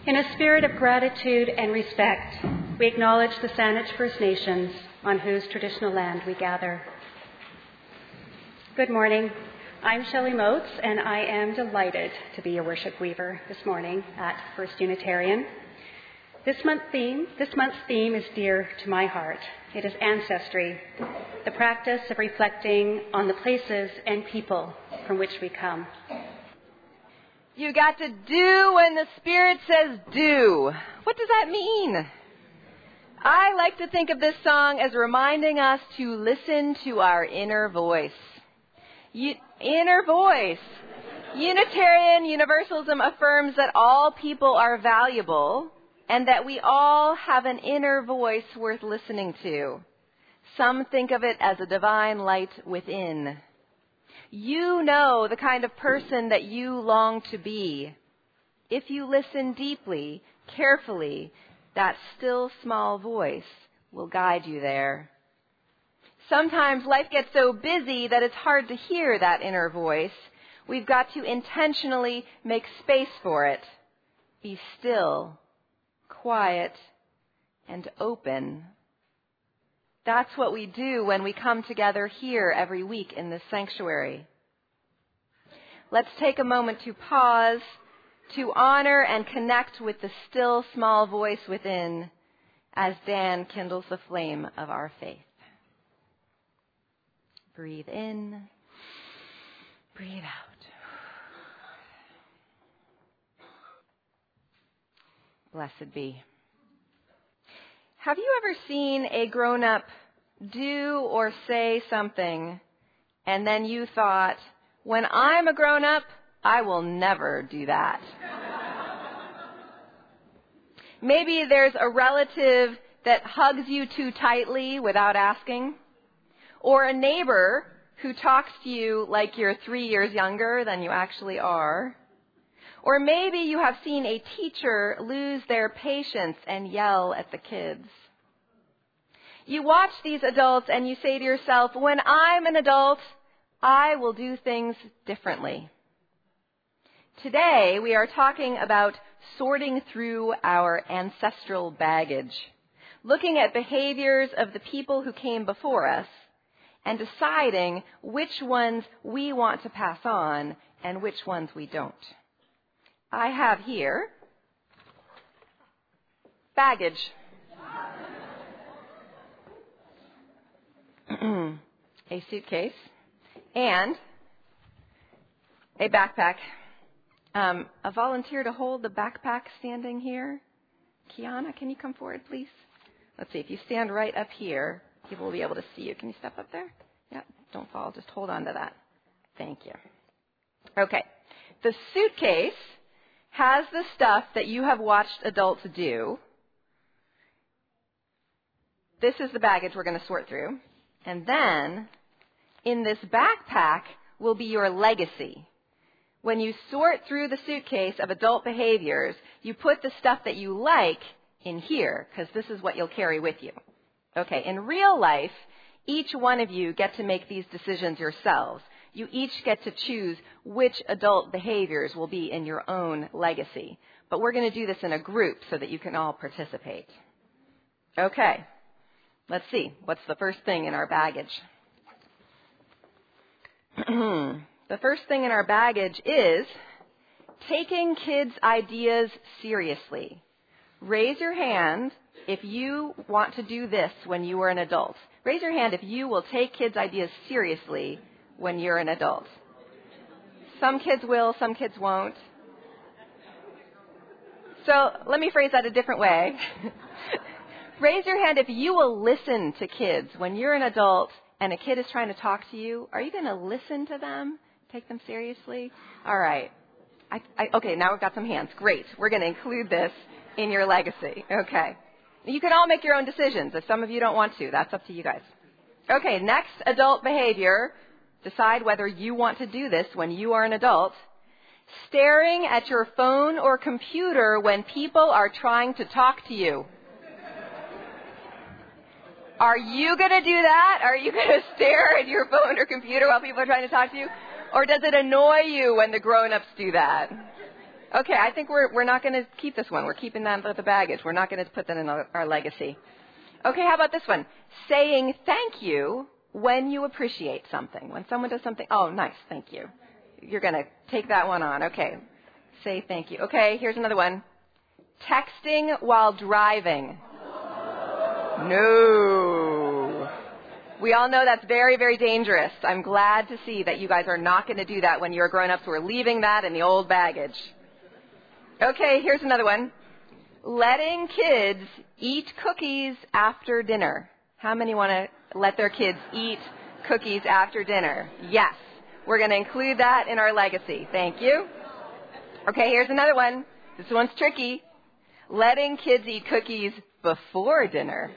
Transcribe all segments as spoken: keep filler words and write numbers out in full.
In a spirit of gratitude and respect, we acknowledge the Saanich First Nations on whose traditional land we gather. Good morning. I'm Shelley Motes, and I am delighted to be your worship weaver this morning at First Unitarian. This month theme, this month's theme is dear to my heart. It is ancestry, the practice of reflecting on the places and people from which we come. You got to do when the Spirit says do. What does that mean? I like to think of this song as reminding us to listen to our inner voice. U- inner voice. Unitarian Universalism affirms that all people are valuable and that we all have an inner voice worth listening to. Some think of it as a divine light within. You know the kind of person that you long to be. If you listen deeply, carefully, that still small voice will guide you there. Sometimes life gets so busy that it's hard to hear that inner voice. We've got to intentionally make space for it. Be still, quiet, and open. That's what we do when we come together here every week in this sanctuary. Let's take a moment to pause, to honor and connect with the still small voice within as Dan kindles the flame of our faith. Breathe in, breathe out. Blessed be. Have you ever seen a grown-up do or say something, and then you thought, when I'm a grown-up, I will never do that? Maybe there's a relative that hugs you too tightly without asking, or a neighbor who talks to you like you're three years younger than you actually are. Or maybe you have seen a teacher lose their patience and yell at the kids. You watch these adults and you say to yourself, when I'm an adult, I will do things differently. Today, we are talking about sorting through our ancestral baggage, looking at behaviors of the people who came before us, and deciding which ones we want to pass on and which ones we don't. I have here baggage. A suitcase and a backpack. Um, a volunteer to hold the backpack standing here. Kiana, can you come forward, please? Let's see, if you stand right up here, people will be able to see you. Can you step up there? Yeah, don't fall. Just hold on to that. Thank you. Okay. The suitcase has the stuff that you have watched adults do. This is the baggage we're going to sort through. And then, in this backpack will be your legacy. When you sort through the suitcase of adult behaviors, you put the stuff that you like in here, because this is what you'll carry with you. Okay, in real life, each one of you get to make these decisions yourselves. You each get to choose which adult behaviors will be in your own legacy. But we're going to do this in a group so that you can all participate. Okay, let's see. What's the first thing in our baggage? The first thing in our baggage is taking kids' ideas seriously. Raise your hand if you want to do this when you are an adult. Raise your hand if you will take kids' ideas seriously when you're an adult. Some kids will, some kids won't. So let me phrase that a different way. Raise your hand if you will listen to kids when you're an adult and a kid is trying to talk to you. Are you going to listen to them? Take them seriously? All right. I, I, okay, now we've got some hands. Great. We're going to include this in your legacy. Okay. You can all make your own decisions. If some of you don't want to, that's up to you guys. Okay, next adult behavior. Decide whether you want to do this when you are an adult. Staring at your phone or computer when people are trying to talk to you. Are you going to do that? Are you going to stare at your phone or computer while people are trying to talk to you? Or does it annoy you when the grown-ups do that? Okay, I think we're we're not going to keep this one. We're keeping that with the baggage. We're not going to put that in our, our legacy. Okay, how about this one? Saying thank you when you appreciate something. When someone does something, oh, nice, thank you. You're going to take that one on. Okay, say thank you. Okay, here's another one. Texting while driving. No. We all know that's very, very dangerous. I'm glad to see that you guys are not going to do that when you're grown-ups. We're leaving that in the old baggage. Okay, here's another one. Letting kids eat cookies after dinner. How many want to let their kids eat cookies after dinner? Yes. We're going to include that in our legacy. Thank you. Okay, here's another one. This one's tricky. Letting kids eat cookies before dinner.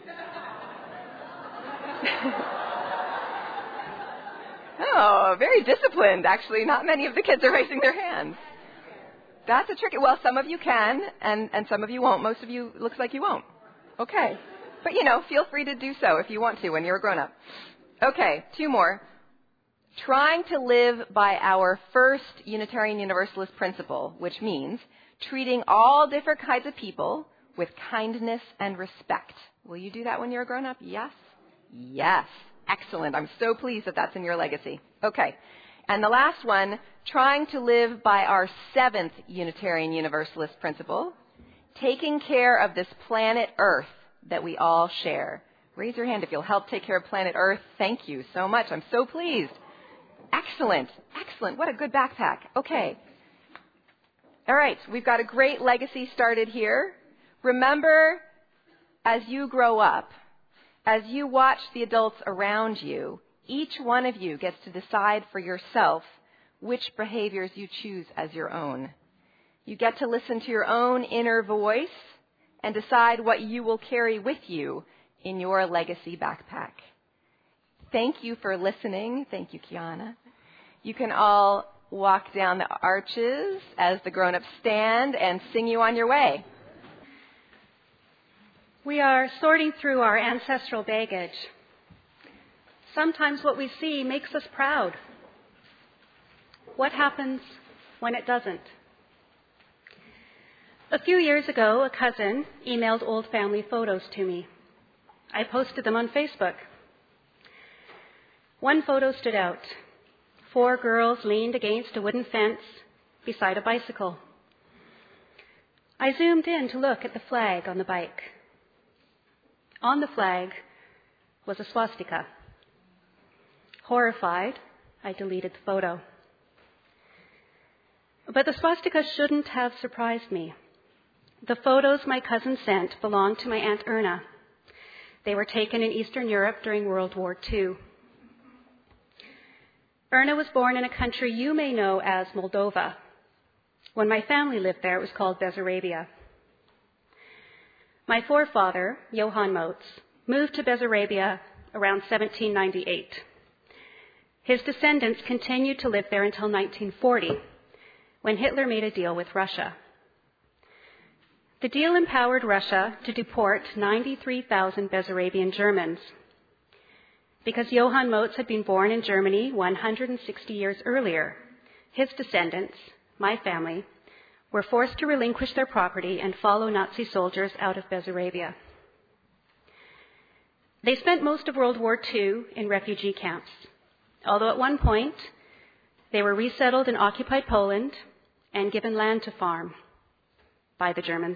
Oh, very disciplined, actually. Not many of the kids are raising their hands. That's a tricky. Well, some of you can, and, and some of you won't. Most of you, looks like you won't. Okay. But, you know, feel free to do so if you want to when you're a grown-up. Okay, two more. Trying to live by our first Unitarian Universalist principle, which means treating all different kinds of people with kindness and respect. Will you do that when you're a grown-up? Yes? Yes. Excellent. I'm so pleased that that's in your legacy. Okay. And the last one, trying to live by our seventh Unitarian Universalist principle, taking care of this planet Earth that we all share. Raise your hand if you'll help take care of planet Earth. Thank you so much. I'm so pleased. Excellent. Excellent. What a good backpack. Okay. All right. We've got a great legacy started here. Remember, as you grow up, as you watch the adults around you, each one of you gets to decide for yourself which behaviors you choose as your own. You get to listen to your own inner voice and decide what you will carry with you in your legacy backpack. Thank you for listening. Thank you, Kiana. You can all walk down the arches as the grown-ups stand and sing you on your way. We are sorting through our ancestral baggage. Sometimes what we see makes us proud. What happens when it doesn't? A few years ago, a cousin emailed old family photos to me. I posted them on Facebook. One photo stood out. Four girls leaned against a wooden fence beside a bicycle. I zoomed in to look at the flag on the bike. On the flag was a swastika. Horrified, I deleted the photo. But the swastika shouldn't have surprised me. The photos my cousin sent belonged to my Aunt Erna. They were taken in Eastern Europe during World War Two. Erna was born in a country you may know as Moldova. When my family lived there, it was called Bessarabia. My forefather, Johann Motz, moved to Bessarabia around seventeen ninety-eight. His descendants continued to live there until nineteen forty, when Hitler made a deal with Russia. The deal empowered Russia to deport ninety-three thousand Bessarabian Germans. Because Johann Motz had been born in Germany one hundred sixty years earlier, his descendants, my family, were forced to relinquish their property and follow Nazi soldiers out of Bessarabia. They spent most of World War Two in refugee camps, although at one point they were resettled in occupied Poland and given land to farm by the Germans.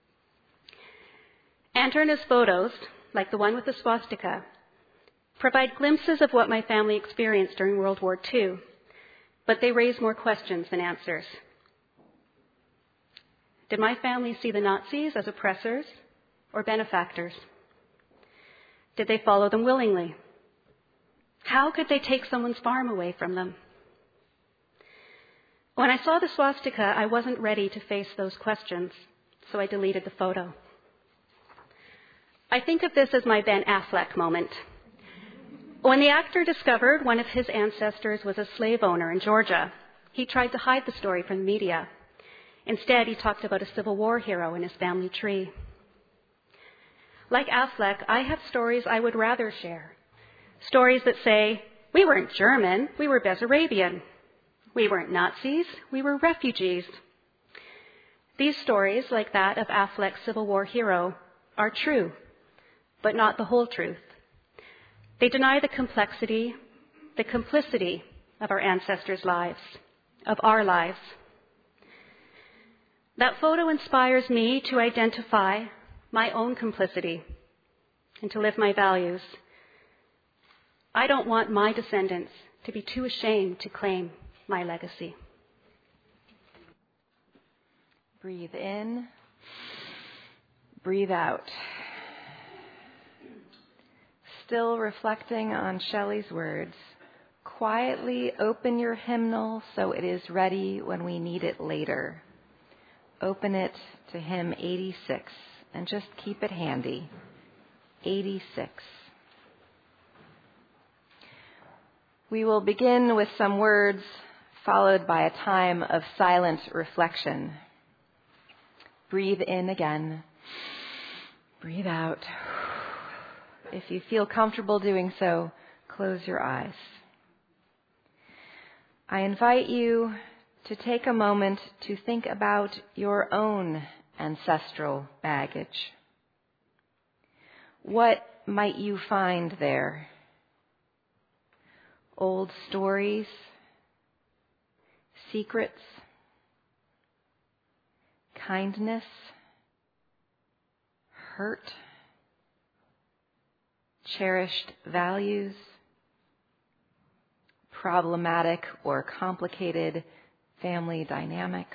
Aunt Erna's photos, like the one with the swastika, provide glimpses of what my family experienced during World War Two, but they raise more questions than answers. Did my family see the Nazis as oppressors or benefactors? Did they follow them willingly? How could they take someone's farm away from them? When I saw the swastika, I wasn't ready to face those questions, so I deleted the photo. I think of this as my Ben Affleck moment. When the actor discovered one of his ancestors was a slave owner in Georgia, he tried to hide the story from the media. Instead, he talked about a Civil War hero in his family tree. Like Affleck, I have stories I would rather share. Stories that say, we weren't German, we were Bessarabian. We weren't Nazis, we were refugees. These stories, like that of Affleck's Civil War hero, are true, but not the whole truth. They deny the complexity, the complicity of our ancestors' lives, of our lives. That photo inspires me to identify my own complicity and to live my values. I don't want my descendants to be too ashamed to claim my legacy. Breathe in, breathe out. Still reflecting on Shelley's words, quietly open your hymnal so it is ready when we need it later. Open it to hymn eighty-six and just keep it handy. eighty-six. We will begin with some words followed by a time of silent reflection. Breathe in again. Breathe out. If you feel comfortable doing so, close your eyes. I invite you to take a moment to think about your own ancestral baggage. What might you find there? Old stories, secrets, kindness, hurt, cherished values, problematic or complicated family dynamics.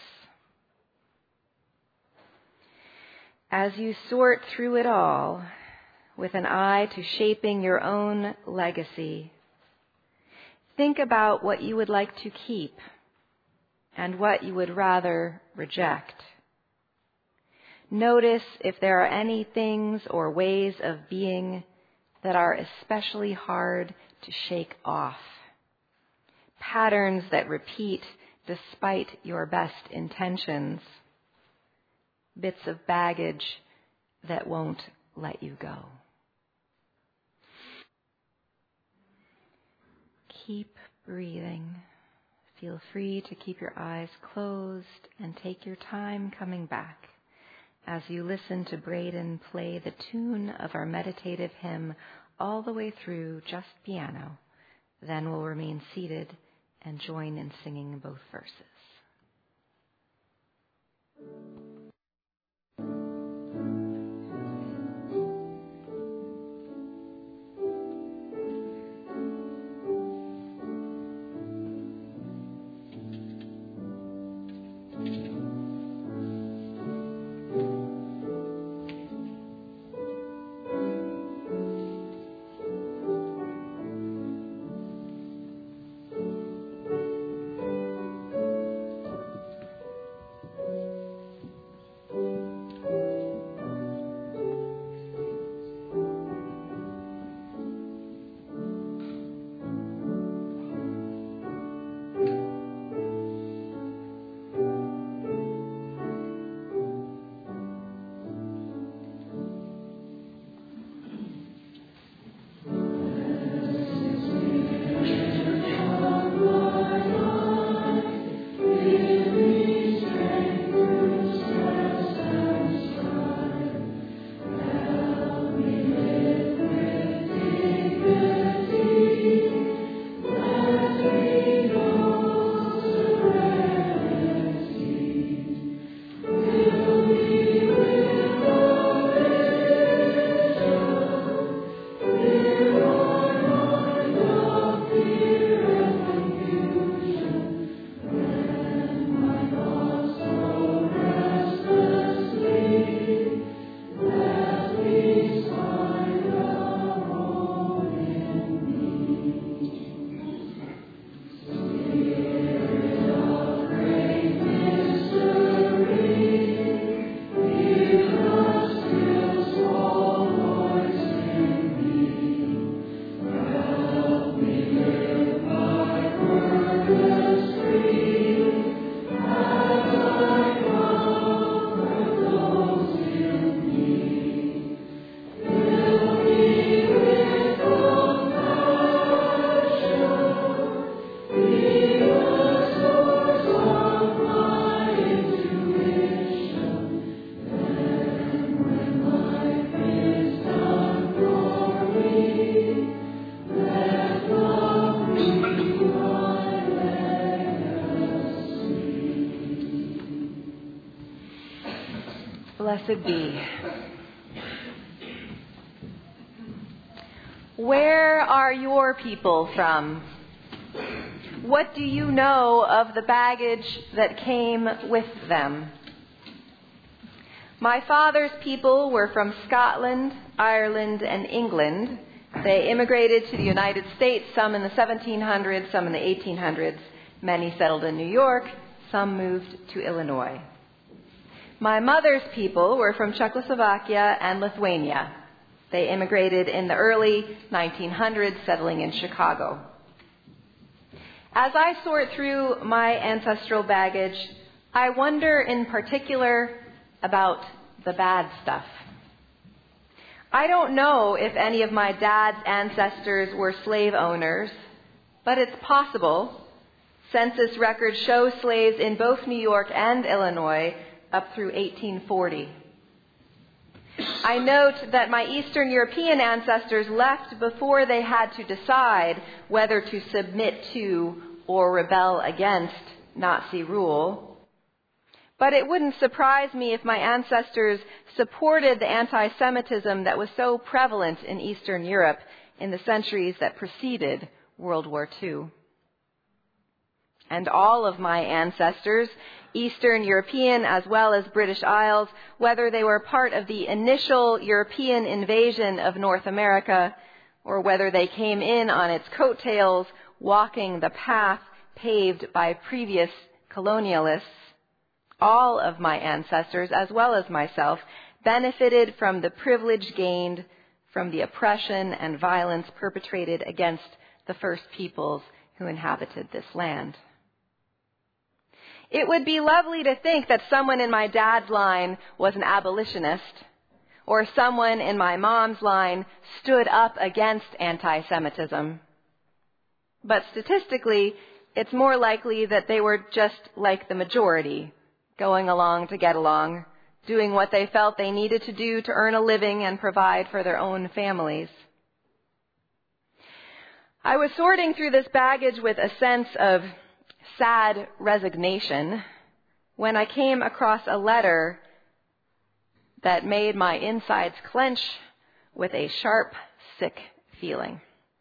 As you sort through it all with an eye to shaping your own legacy, think about what you would like to keep and what you would rather reject. Notice if there are any things or ways of being that are especially hard to shake off. Patterns that repeat despite your best intentions. Bits of baggage that won't let you go. Keep breathing. Feel free to keep your eyes closed and take your time coming back as you listen to Braden play the tune of our meditative hymn all the way through just piano. Then we'll remain seated and join in singing both verses. Blessed be. Where are your people from? What do you know of the baggage that came with them? My father's people were from Scotland, Ireland, and England. They immigrated to the United States, some in the seventeen hundreds, some in the eighteen hundreds. Many settled in New York, some moved to Illinois. My mother's people were from Czechoslovakia and Lithuania. They immigrated in the early nineteen hundreds, settling in Chicago. As I sort through my ancestral baggage, I wonder in particular about the bad stuff. I don't know if any of my dad's ancestors were slave owners, but it's possible. Census records show slaves in both New York and Illinois up through eighteen forty. I note that my Eastern European ancestors left before they had to decide whether to submit to or rebel against Nazi rule. But it wouldn't surprise me if my ancestors supported the anti-Semitism that was so prevalent in Eastern Europe in the centuries that preceded World War Two. And all of my ancestors, Eastern European as well as British Isles, whether they were part of the initial European invasion of North America or whether they came in on its coattails, walking the path paved by previous colonialists, all of my ancestors, as well as myself, benefited from the privilege gained from the oppression and violence perpetrated against the first peoples who inhabited this land. It would be lovely to think that someone in my dad's line was an abolitionist, or someone in my mom's line stood up against anti-Semitism. But statistically, it's more likely that they were just like the majority, going along to get along, doing what they felt they needed to do to earn a living and provide for their own families. I was sorting through this baggage with a sense of sad resignation when I came across a letter that made my insides clench with a sharp, sick feeling.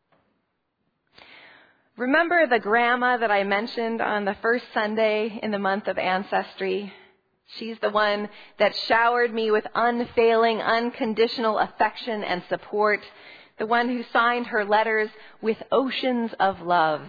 Remember the grandma that I mentioned on the first Sunday in the month of Ancestry? She's the one that showered me with unfailing, unconditional affection and support, the one who signed her letters with oceans of love.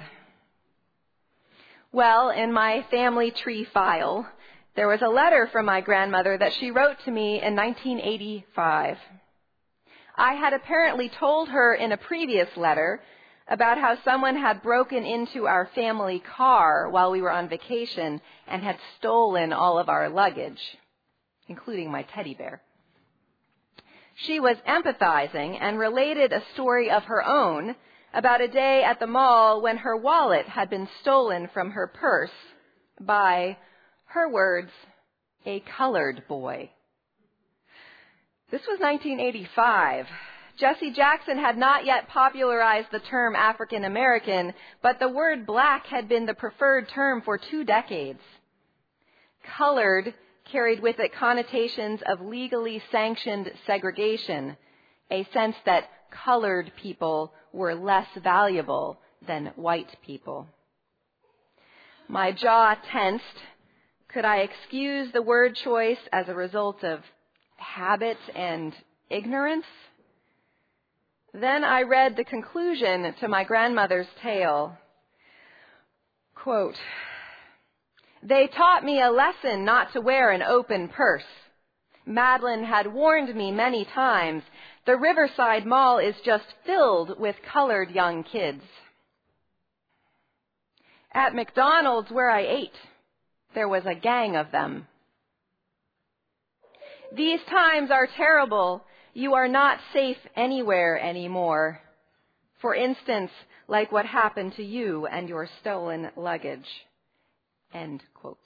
Well, in my family tree file, there was a letter from my grandmother that she wrote to me in nineteen eighty-five. I had apparently told her in a previous letter about how someone had broken into our family car while we were on vacation and had stolen all of our luggage, including my teddy bear. She was empathizing and related a story of her own about a day at the mall when her wallet had been stolen from her purse by, her words, a colored boy. This was nineteen eighty-five. Jesse Jackson had not yet popularized the term African American, but the word black had been the preferred term for two decades. Colored carried with it connotations of legally sanctioned segregation, a sense that colored people were less valuable than white people. My jaw tensed. Could I excuse the word choice as a result of habit and ignorance? Then I read the conclusion to my grandmother's tale. Quote, "They taught me a lesson not to wear an open purse. Madeline had warned me many times. The Riverside Mall is just filled with colored young kids. At McDonald's where I ate, there was a gang of them. These times are terrible. You are not safe anywhere anymore. For instance, like what happened to you and your stolen luggage." End quote.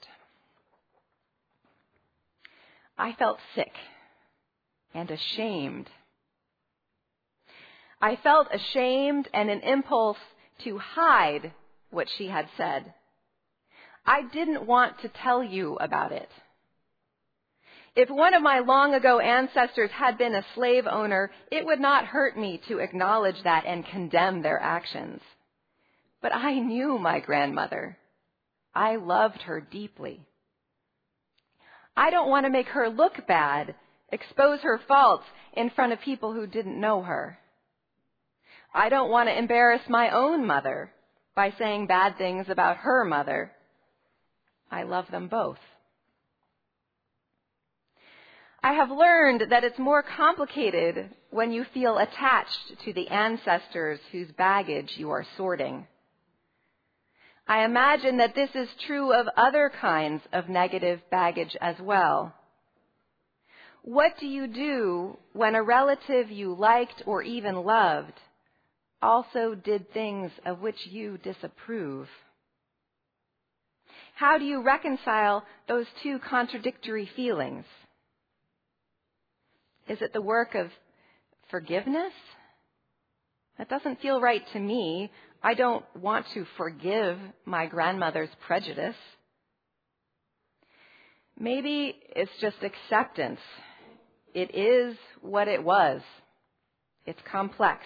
I felt sick and ashamed. I felt ashamed and an impulse to hide what she had said. I didn't want to tell you about it. If one of my long ago ancestors had been a slave owner, it would not hurt me to acknowledge that and condemn their actions. But I knew my grandmother. I loved her deeply. I don't want to make her look bad, expose her faults in front of people who didn't know her. I don't want to embarrass my own mother by saying bad things about her mother. I love them both. I have learned that it's more complicated when you feel attached to the ancestors whose baggage you are sorting. I imagine that this is true of other kinds of negative baggage as well. What do you do when a relative you liked or even loved also did things of which you disapprove? How do you reconcile those two contradictory feelings? Is it the work of forgiveness? That doesn't feel right to me. I don't want to forgive my grandmother's prejudice. Maybe it's just acceptance. It is what it was. It's complex.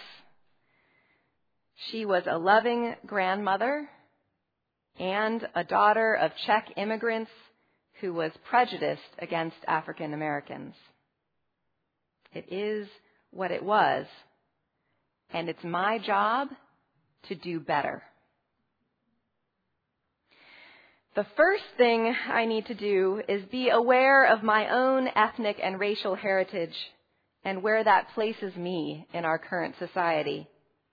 She was a loving grandmother and a daughter of Czech immigrants who was prejudiced against African Americans. It is what it was, and it's my job to do better. The first thing I need to do is be aware of my own ethnic and racial heritage and where that places me in our current society.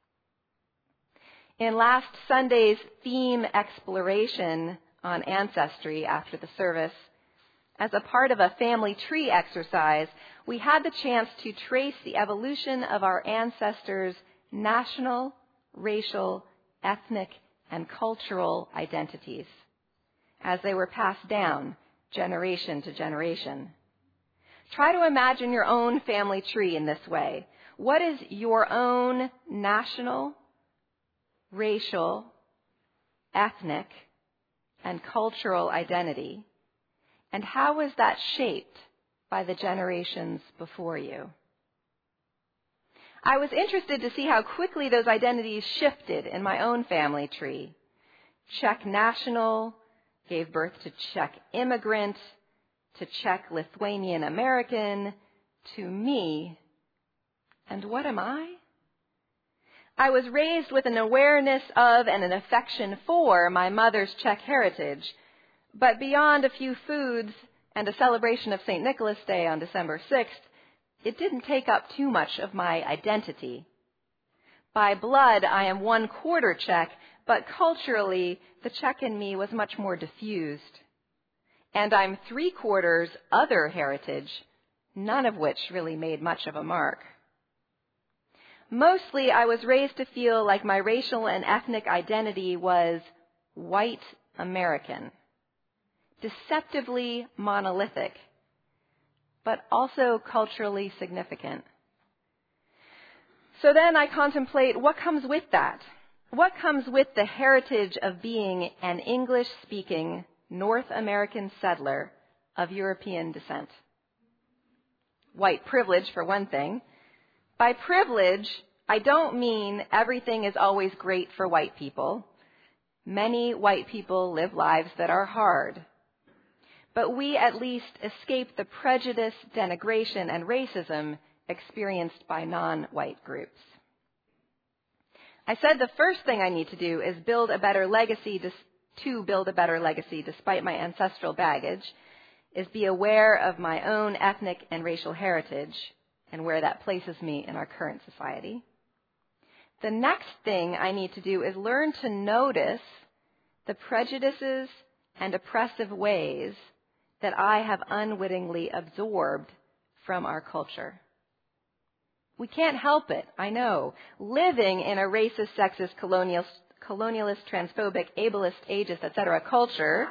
In last Sunday's theme exploration on ancestry after the service, as a part of a family tree exercise, we had the chance to trace the evolution of our ancestors' national, racial, ethnic, and cultural identities as they were passed down generation to generation. Try to imagine your own family tree in this way. What is your own national, racial, ethnic, and cultural identity? And how was that shaped by the generations before you? I was interested to see how quickly those identities shifted in my own family tree. Czech national gave birth to Czech immigrant, to Czech Lithuanian American, to me. And what am I? I was raised with an awareness of and an affection for my mother's Czech heritage. But beyond a few foods and a celebration of Saint Nicholas Day on December sixth, it didn't take up too much of my identity. By blood, I am one quarter Czech, but culturally, the Czech in me was much more diffused. And I'm three quarters other heritage, none of which really made much of a mark. Mostly, I was raised to feel like my racial and ethnic identity was white American. Deceptively monolithic, but also culturally significant. So then I contemplate what comes with that. What comes with the heritage of being an English-speaking North American settler of European descent? White privilege, for one thing. By privilege, I don't mean everything is always great for white people. Many white people live lives that are hard. But we at least escape the prejudice, denigration, and racism experienced by non-white groups. I said the first thing I need to do is build a better legacy to build a better legacy despite my ancestral baggage, is be aware of my own ethnic and racial heritage and where that places me in our current society. The next thing I need to do is learn to notice the prejudices and oppressive ways that I have unwittingly absorbed from our culture. We can't help it, I know. Living in a racist, sexist, colonialist, colonialist, transphobic, ableist, ageist, et cetera culture,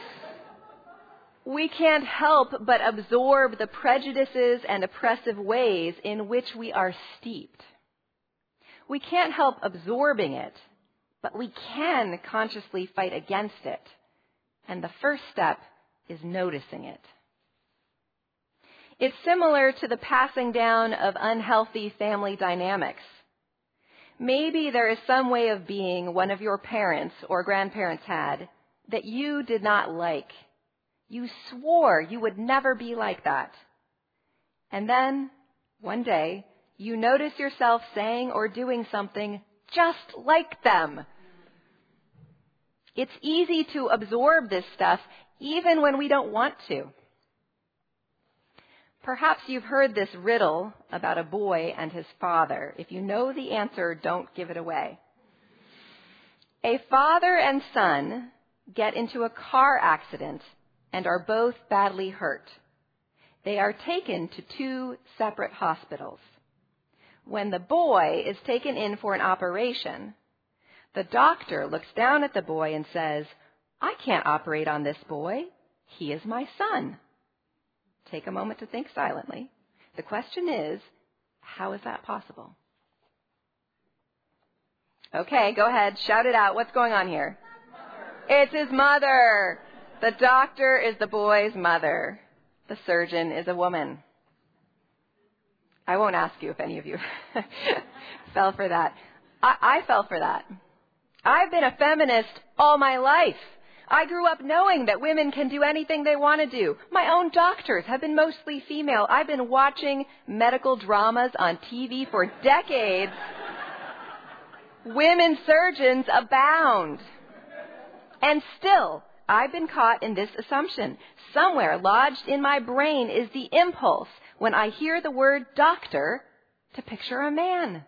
we can't help but absorb the prejudices and oppressive ways in which we are steeped. We can't help absorbing it, but we can consciously fight against it. And the first step is noticing it. It's similar to the passing down of unhealthy family dynamics. Maybe there is some way of being one of your parents or grandparents had that you did not like. You swore you would never be like that. And then, one day, you notice yourself saying or doing something just like them. It's easy to absorb this stuff even when we don't want to. Perhaps you've heard this riddle about a boy and his father. If you know the answer, don't give it away. A father and son get into a car accident and are both badly hurt. They are taken to two separate hospitals. When the boy is taken in for an operation, the doctor looks down at the boy and says, "I can't operate on this boy. He is my son." Take a moment to think silently. The question is, how is that possible? Okay, go ahead. Shout it out. What's going on here? It's his mother. The doctor is the boy's mother. The surgeon is a woman. I won't ask you if any of you fell for that. I, I fell for that. I've been a feminist all my life. I grew up knowing that women can do anything they want to do. My own doctors have been mostly female. I've been watching medical dramas on T V for decades. Women surgeons abound. And still, I've been caught in this assumption. Somewhere lodged in my brain is the impulse, when I hear the word doctor, to picture a man.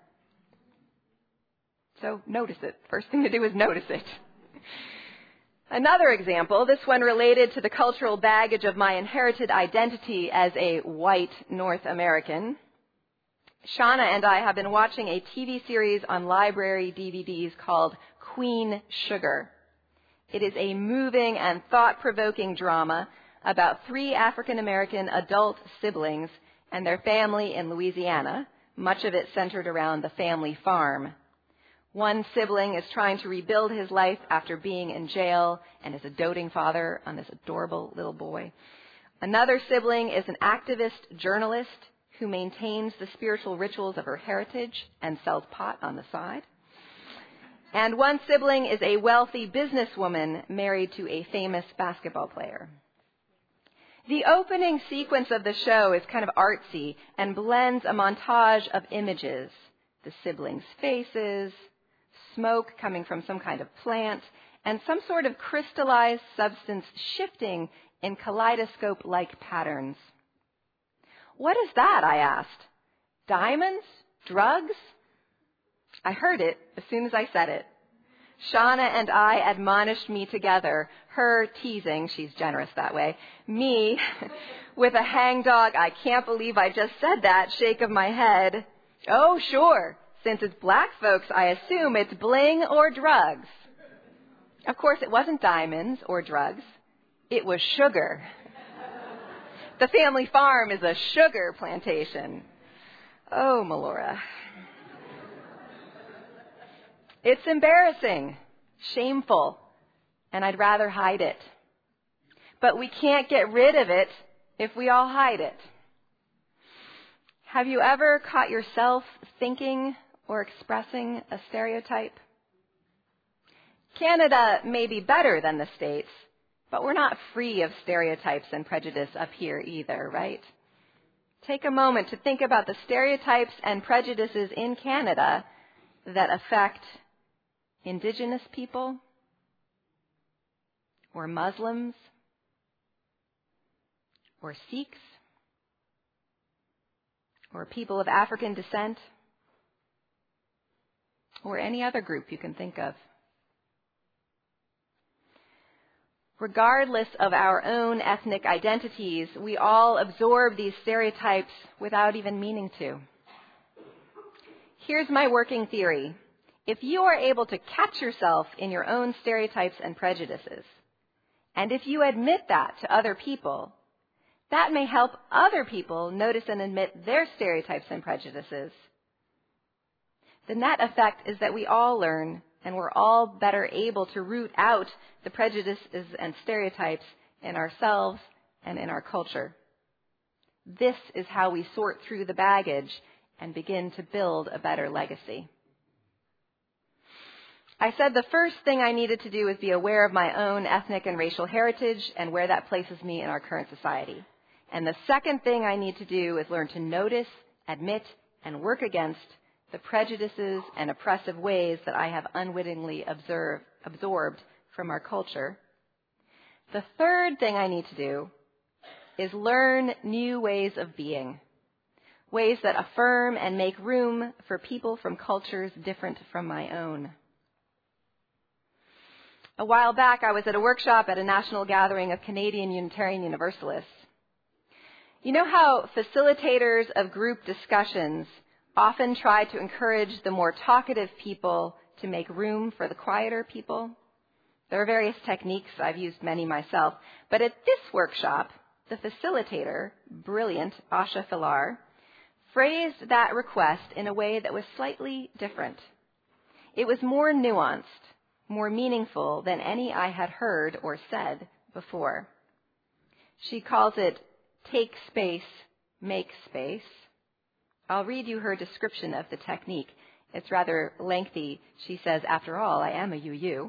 So notice it. First thing to do is notice it. Another example, this one related to the cultural baggage of my inherited identity as a white North American. Shauna and I have been watching a T V series on library D V Ds called Queen Sugar. It is a moving and thought-provoking drama about three African-American adult siblings and their family in Louisiana, much of it centered around the family farm. One sibling is trying to rebuild his life after being in jail and is a doting father on this adorable little boy. Another sibling is an activist journalist who maintains the spiritual rituals of her heritage and sells pot on the side. And one sibling is a wealthy businesswoman married to a famous basketball player. The opening sequence of the show is kind of artsy and blends a montage of images, the siblings' faces, smoke coming from some kind of plant, and some sort of crystallized substance shifting in kaleidoscope-like patterns. What is that? I asked. Diamonds? Drugs? I heard it as soon as I said it. Shauna and I admonished me together, her teasing, she's generous that way, me with a hangdog, I can't believe I just said that, shake of my head. Oh, sure. Since it's black folks, I assume it's bling or drugs. Of course, it wasn't diamonds or drugs. It was sugar. The family farm is a sugar plantation. Oh, Melora. It's embarrassing, shameful, and I'd rather hide it. But we can't get rid of it if we all hide it. Have you ever caught yourself thinking or expressing a stereotype? Canada may be better than the States, but we're not free of stereotypes and prejudice up here either, right? Take a moment to think about the stereotypes and prejudices in Canada that affect Indigenous people, or Muslims, or Sikhs, or people of African descent, or any other group you can think of. Regardless of our own ethnic identities, we all absorb these stereotypes without even meaning to. Here's my working theory. If you are able to catch yourself in your own stereotypes and prejudices, and if you admit that to other people, that may help other people notice and admit their stereotypes and prejudices. The net effect is that we all learn, and we're all better able to root out the prejudices and stereotypes in ourselves and in our culture. This is how we sort through the baggage and begin to build a better legacy. I said the first thing I needed to do was be aware of my own ethnic and racial heritage and where that places me in our current society. And the second thing I need to do is learn to notice, admit, and work against the prejudices and oppressive ways that I have unwittingly observed, absorbed from our culture. The third thing I need to do is learn new ways of being, ways that affirm and make room for people from cultures different from my own. A while back, I was at a workshop at a national gathering of Canadian Unitarian Universalists. You know how facilitators of group discussions often try to encourage the more talkative people to make room for the quieter people? There are various techniques. I've used many myself. But at this workshop, the facilitator, brilliant Asha Filar, phrased that request in a way that was slightly different. It was more nuanced, more meaningful than any I had heard or said before. She calls it take space, make space. I'll read you her description of the technique. It's rather lengthy. She says, after all, I am a U U.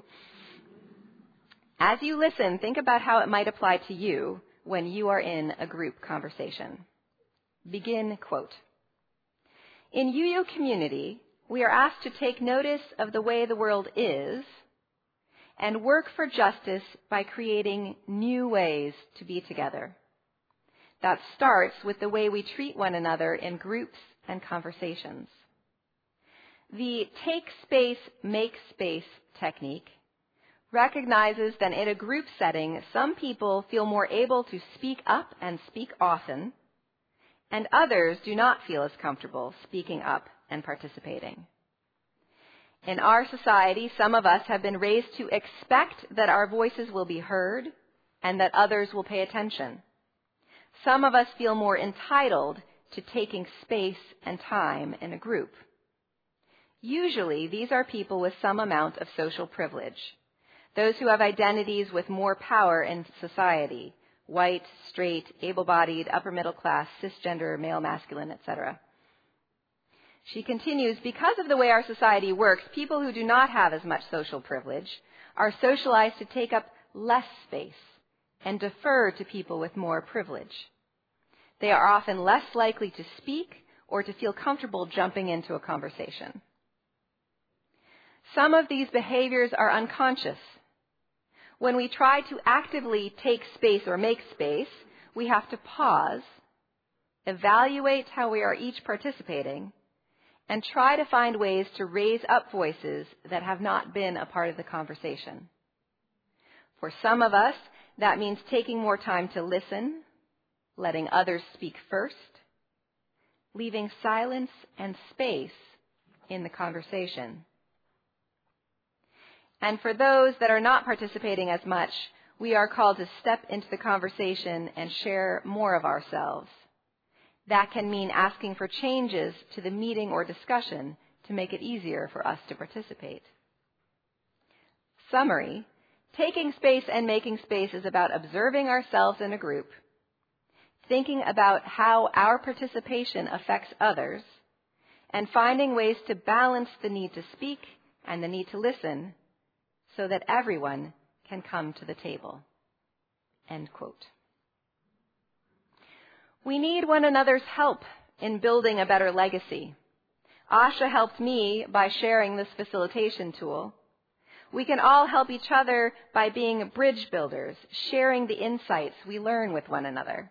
As you listen, think about how it might apply to you when you are in a group conversation. Begin quote. In U U community, we are asked to take notice of the way the world is and work for justice by creating new ways to be together. That starts with the way we treat one another in groups and conversations. The take space, make space technique recognizes that in a group setting, some people feel more able to speak up and speak often, and others do not feel as comfortable speaking up and participating. In our society, some of us have been raised to expect that our voices will be heard and that others will pay attention. Some of us feel more entitled to taking space and time in a group. Usually, these are people with some amount of social privilege, those who have identities with more power in society, white, straight, able-bodied, upper middle class, cisgender, male, masculine, et cetera. She continues, because of the way our society works, people who do not have as much social privilege are socialized to take up less space and defer to people with more privilege. They are often less likely to speak or to feel comfortable jumping into a conversation. Some of these behaviors are unconscious. When we try to actively take space or make space, we have to pause, evaluate how we are each participating, and try to find ways to raise up voices that have not been a part of the conversation. For some of us, that means taking more time to listen, letting others speak first, leaving silence and space in the conversation. And for those that are not participating as much, we are called to step into the conversation and share more of ourselves. That can mean asking for changes to the meeting or discussion to make it easier for us to participate. Summary, taking space and making space is about observing ourselves in a group, thinking about how our participation affects others, and finding ways to balance the need to speak and the need to listen so that everyone can come to the table. End quote. We need one another's help in building a better legacy. Asha helped me by sharing this facilitation tool. We can all help each other by being bridge builders, sharing the insights we learn with one another.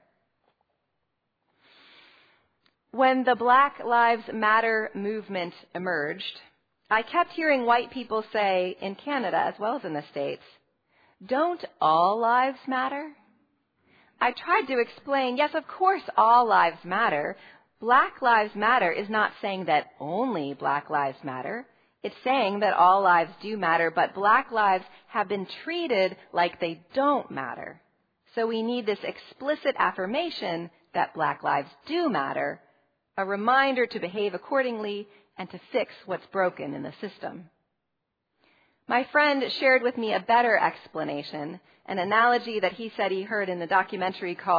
When the Black Lives Matter movement emerged, I kept hearing white people say, in Canada as well as in the States, "Don't all lives matter?" I tried to explain, yes, of course, all lives matter. Black Lives Matter is not saying that only Black Lives matter. It's saying that all lives do matter, but Black lives have been treated like they don't matter. So we need this explicit affirmation that Black lives do matter, a reminder to behave accordingly and to fix what's broken in the system. My friend shared with me a better explanation, an analogy that he said he heard in the documentary called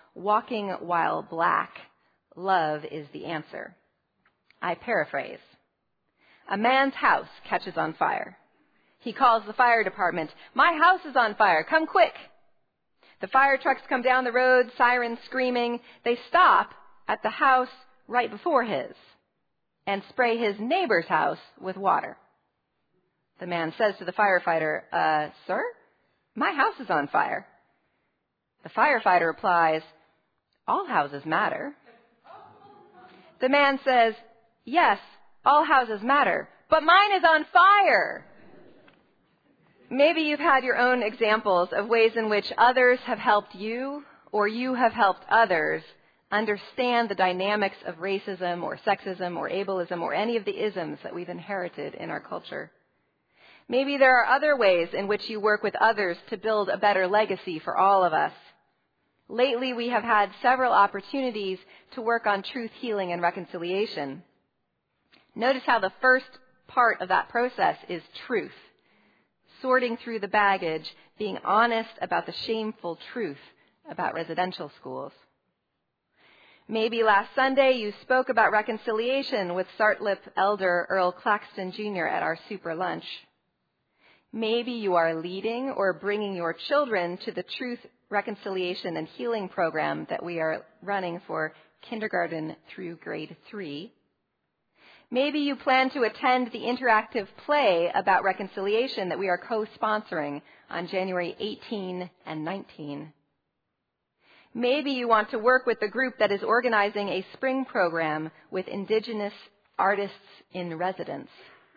walking while black, love is the answer. I paraphrase. A man's house catches on fire. He calls the fire department. My house is on fire. Come quick. The fire trucks come down the road, sirens screaming. They stop at the house right before his and spray his neighbor's house with water. The man says to the firefighter, uh, sir, my house is on fire. The firefighter replies, all houses matter. The man says, yes, all houses matter, but mine is on fire. Maybe you've had your own examples of ways in which others have helped you or you have helped others understand the dynamics of racism or sexism or ableism or any of the isms that we've inherited in our culture. Maybe there are other ways in which you work with others to build a better legacy for all of us. Lately, we have had several opportunities to work on truth, healing, and reconciliation. Notice how the first part of that process is truth. Sorting through the baggage, being honest about the shameful truth about residential schools. Maybe last Sunday you spoke about reconciliation with Sartlip Elder Earl Claxton Junior at our super lunch. Maybe you are leading or bringing your children to the Truth, Reconciliation, and Healing program that we are running for kindergarten through grade three. Maybe you plan to attend the interactive play about reconciliation that we are co-sponsoring on January eighteenth and nineteenth. Maybe you want to work with the group that is organizing a spring program with Indigenous artists in residence.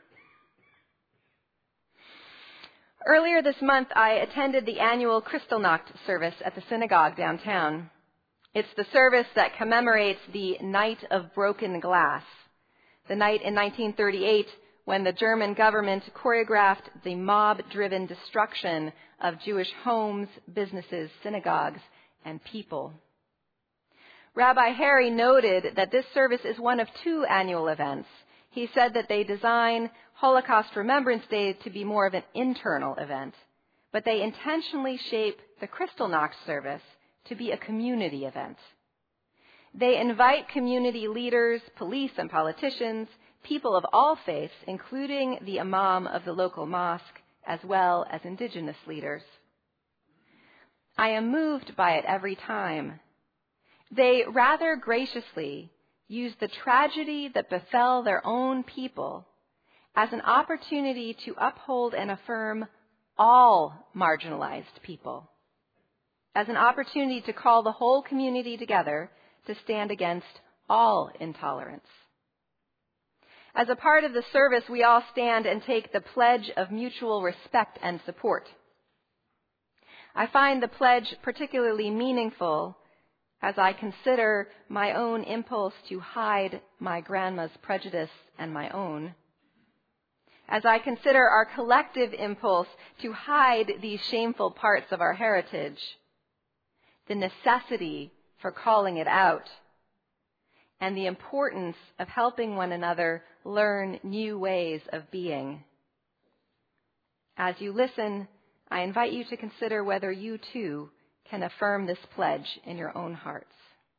Earlier this month, I attended the annual Kristallnacht service at the synagogue downtown. It's the service that commemorates the Night of Broken Glass, the night in nineteen thirty-eight when the German government choreographed the mob-driven destruction of Jewish homes, businesses, synagogues, and people. Rabbi Harry noted that this service is one of two annual events. He said that they design Holocaust Remembrance Day to be more of an internal event, but they intentionally shape the Kristallnacht service to be a community event. They invite community leaders, police and politicians, people of all faiths, including the imam of the local mosque, as well as indigenous leaders. I am moved by it every time. They rather graciously use the tragedy that befell their own people as an opportunity to uphold and affirm all marginalized people, as an opportunity to call the whole community together to stand against all intolerance. As a part of the service, we all stand and take the pledge of mutual respect and support. I find the pledge particularly meaningful as I consider my own impulse to hide my grandma's prejudice and my own, as I consider our collective impulse to hide these shameful parts of our heritage, the necessity for calling it out, and the importance of helping one another learn new ways of being. As you listen, I invite you to consider whether you too can affirm this pledge in your own hearts.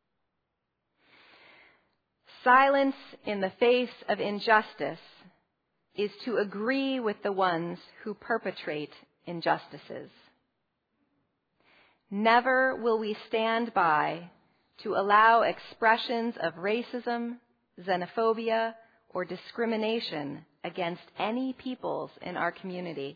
Silence in the face of injustice is to agree with the ones who perpetrate injustices. Never will we stand by to allow expressions of racism, xenophobia, or discrimination against any peoples in our community.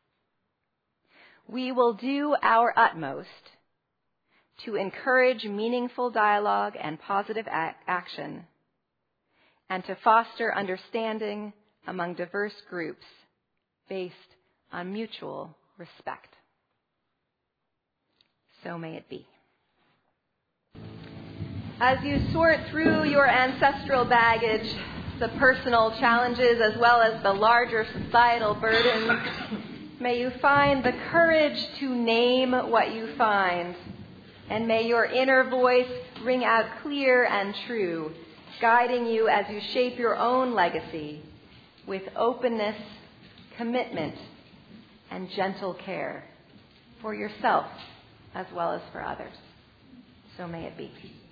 We will do our utmost to encourage meaningful dialogue and positive a- action, and to foster understanding among diverse groups based on mutual respect. So may it be. As you sort through your ancestral baggage, the personal challenges as well as the larger societal burdens, may you find the courage to name what you find, and may your inner voice ring out clear and true, guiding you as you shape your own legacy with openness, commitment, and gentle care for yourself as well as for others. So may it be.